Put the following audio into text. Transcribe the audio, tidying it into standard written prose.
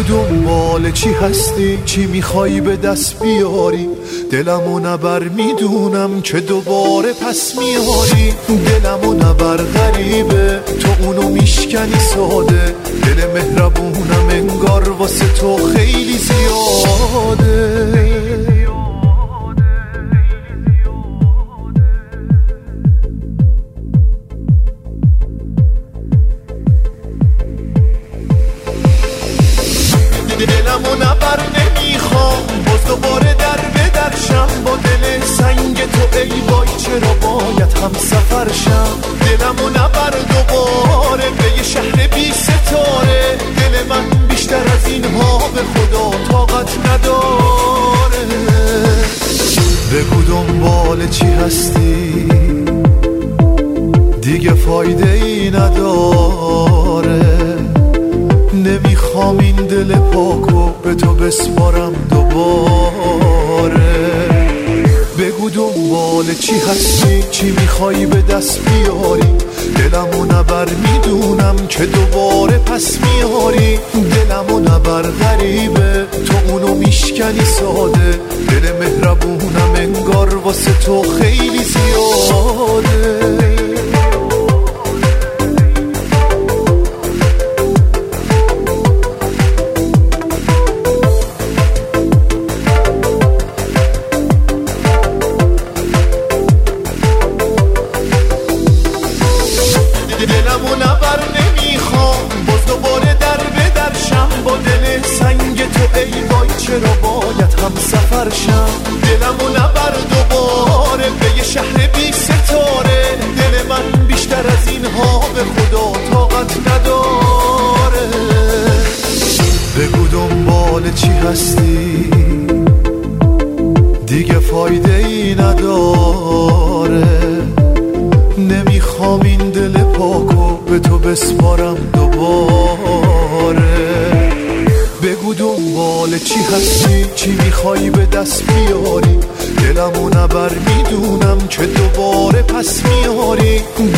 دنبال چی هستی، چی میخوای به دست بیاری؟ دلمو نبر میدونم که دوباره پس میاری. دلمو نبر غریبه، تو اونو میشکنی ساده. دل مهربونم انگار واسه تو خیلی زیاده. دلمو نبر نمیخوام باز دوباره در به درشم. با دل سنگ تو ای وای چرا باید هم سفر شم. دلمو نبر دوباره به یه شهر بی ستاره. دل من بیشتر از اینها به خدا طاقت نداره. بگو دنبال چی هستی، دیگه فایده ای نداره. نمیخوام این دل پاکو به تو بسپارم دوباره. بگو دنبال چی هستی، چی میخوای به دست بیاری؟ دلمو نبر میدونم که دوباره پس میاری. دلمو نبر غریبه، تو اونو میشکنی ساده. دل مهربونم انگار واسه تو خیلی زیاده. دلمو نبر نمیخوام باز دوباره در به درشم. با دل سنگ تو ای وای چرا باید هم سفر شم. دلمو نبر دوباره به یه شهر بی ستاره. دل من بیشتر از اینها به خدا طاقت نداره. بگو دنبال چی هستی، دیگه فایده ای نداره. نمیخوام این دل پاکو به تو بسپارم دوباره. بگو دنبال چی هستی، چی میخوای به دست بیاری؟ دلمو نبر میدونم که دوباره پس میاری.